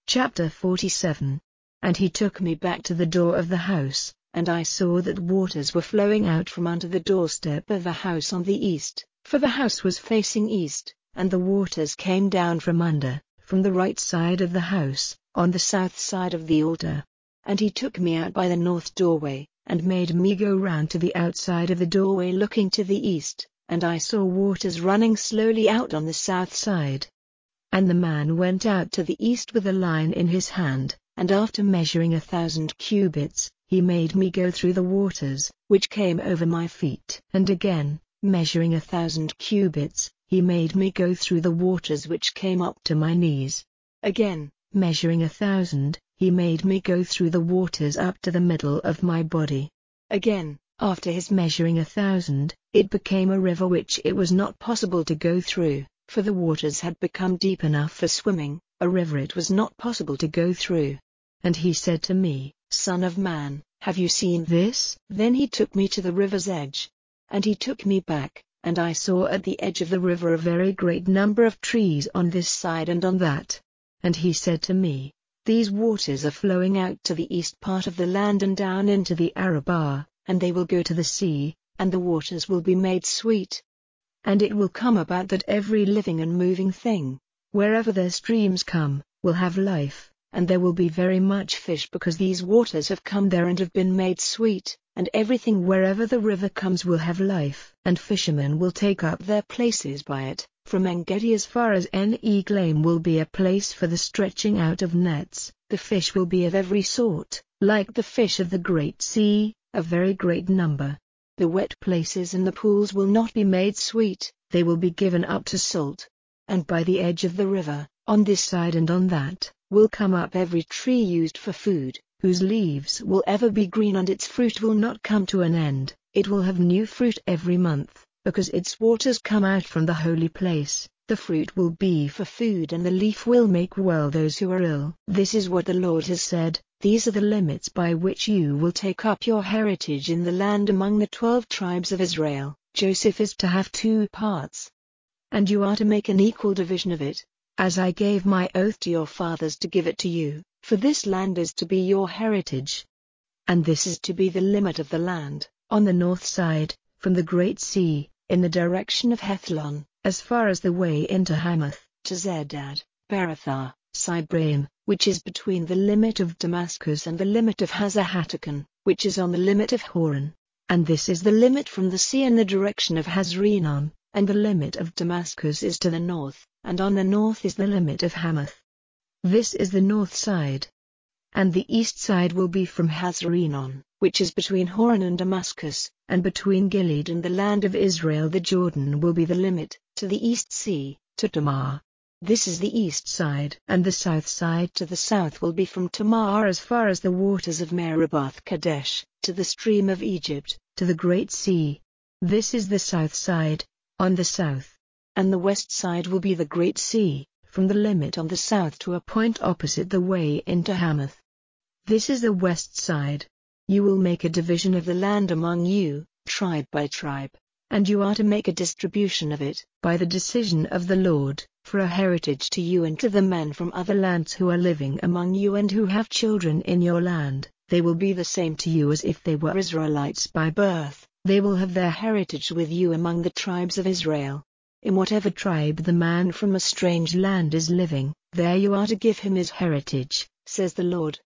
Chapter 47. And he took me back to the door of the house, and I saw that waters were flowing out from under the doorstep of the house on the east, for the house was facing east, and the waters came down from the right side of the house, on the south side of the altar. And he took me out by the north doorway, and made me go round to the outside of the doorway looking to the east, and I saw waters running slowly out on the south side. And the man went out to the east with a line in his hand, and after measuring 1,000 cubits, he made me go through the waters, which came over my feet. And again, measuring 1,000 cubits, he made me go through the waters which came up to my knees. Again, measuring 1,000, he made me go through the waters up to the middle of my body. Again, after his measuring 1,000, it became a river which it was not possible to go through, for the waters had become deep enough for swimming, a river it was not possible to go through. And he said to me, Son of man, have you seen this? Then he took me to the river's edge. And he took me back, and I saw at the edge of the river a very great number of trees on this side and on that. And he said to me, These waters are flowing out to the east part of the land and down into the Arabah, and they will go to the sea, and the waters will be made sweet. And it will come about that every living and moving thing, wherever their streams come, will have life, and there will be very much fish because these waters have come there and have been made sweet, and everything wherever the river comes will have life. And fishermen will take up their places by it, from En-Gedi as far as En-Eglaim will be a place for the stretching out of nets. The fish will be of every sort, like the fish of the great sea, a very great number. The wet places and the pools will not be made sweet, they will be given up to salt. And by the edge of the river, on this side and on that, will come up every tree used for food, whose leaves will ever be green and its fruit will not come to an end. It will have new fruit every month, because its waters come out from the holy place. The fruit will be for food and the leaf will make well those who are ill. This is what the Lord has said. These are the limits by which you will take up your heritage in the land among the 12 tribes of Israel. Joseph is to have 2 parts. And you are to make an equal division of it, as I gave my oath to your fathers to give it to you, for this land is to be your heritage. And this is to be the limit of the land, on the north side, from the great sea, in the direction of Hethlon, as far as the way into Hamath, to Zedad, Berothah, Sibraim, which is between the limit of Damascus and the limit of Hazahatakan, which is on the limit of Horon. And this is the limit from the sea in the direction of Hazrenon, and the limit of Damascus is to the north, and on the north is the limit of Hamath. This is the north side. And the east side will be from Hazrenon, which is between Horon and Damascus, and between Gilead and the land of Israel the Jordan will be the limit, to the east sea, to Tamar. This is the east side. And the south side to the south will be from Tamar as far as the waters of Merabath Kadesh, to the stream of Egypt, to the great sea. This is the south side, on the south. And the west side will be the great sea, from the limit on the south to a point opposite the way into Hamath. This is the west side. You will make a division of the land among you, tribe by tribe, and you are to make a distribution of it, by the decision of the Lord, for a heritage to you and to the men from other lands who are living among you and who have children in your land. They will be the same to you as if they were Israelites by birth. They will have their heritage with you among the tribes of Israel. In whatever tribe the man from a strange land is living, there you are to give him his heritage, says the Lord.